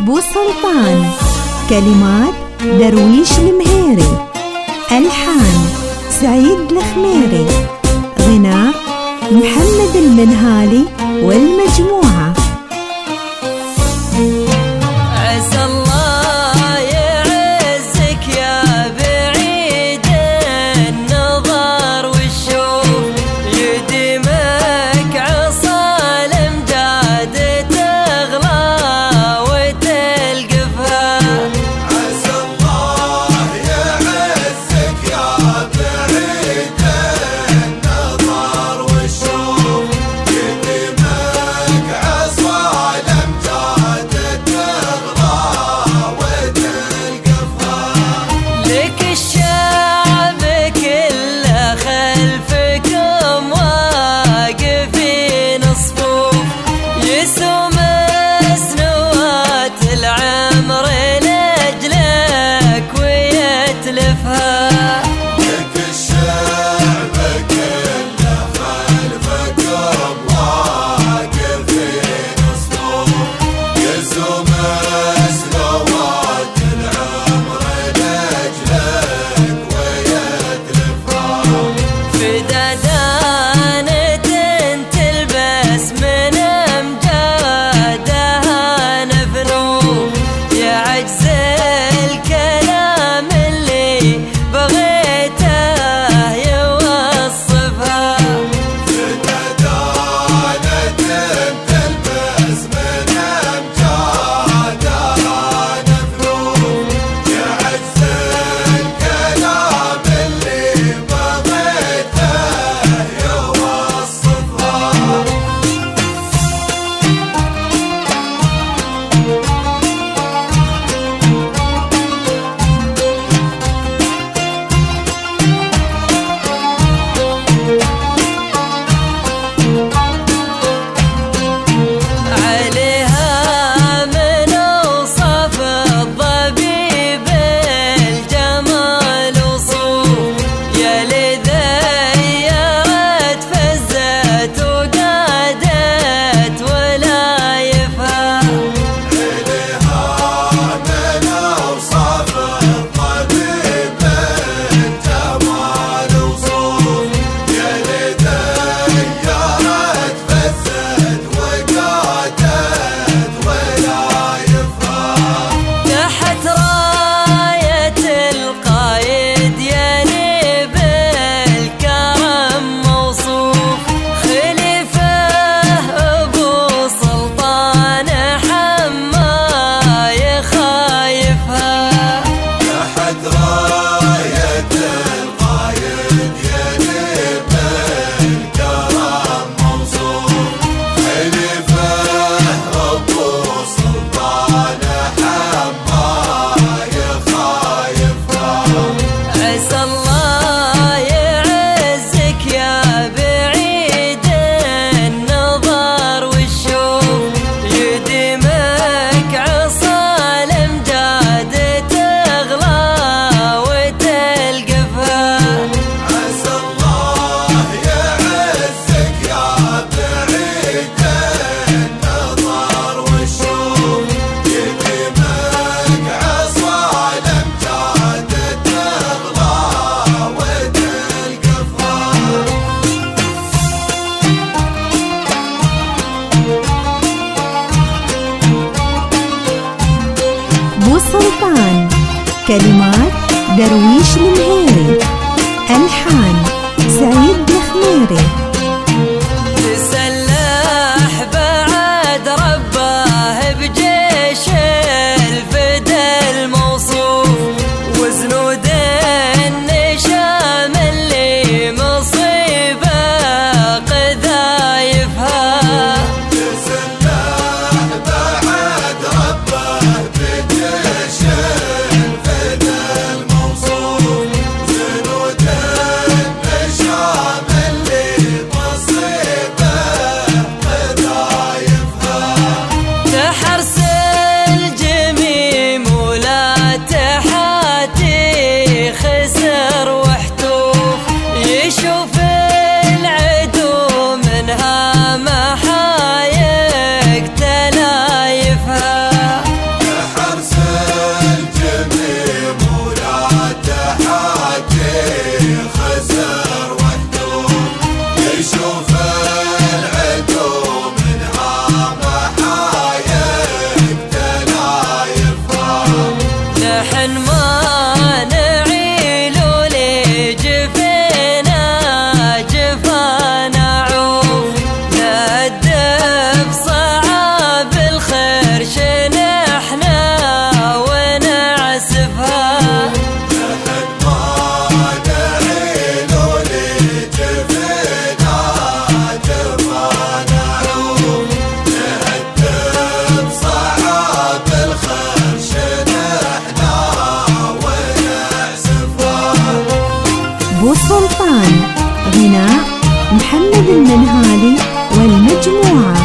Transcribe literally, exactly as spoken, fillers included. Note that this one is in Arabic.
بو سلطان. كلمات درويش المهيري. ألحان سعيد الخميري. غناء محمد المنهالي والمجموعة. عسى الله يعزك يا بعيد النظر والشوف، يديمك عصا الامجاد تغلى وتلقفها. عسى الله يعزك يا بعيد النظر والشوف، يديمك عصا الامجاد لك الشعب كله خلفكم واقفين صفوف، يسوم سنوات العمر لأجلك ويتلفها. لك الشعب كله خلفكم واقفين صفوف، يسوم سنوات العمر فدادانة تلبس من أمجادها نفنوف، يا عجز الكلام اللي بغيته يوصفها. فدادانة تلبس من أمجادها نفنوف، يا عجز الكلام اللي بو سلطان. كلمات درويش المهيري. ألحان سعيد الخميري. تسلح بعد رباه بجيش الفدا الموصوف، وزنود النشام اللي مصيبه قذايفها. تسلح بعد ربه بجيش الفدا الموصوف، زنود النشام اللي المنهالي والمجموعة.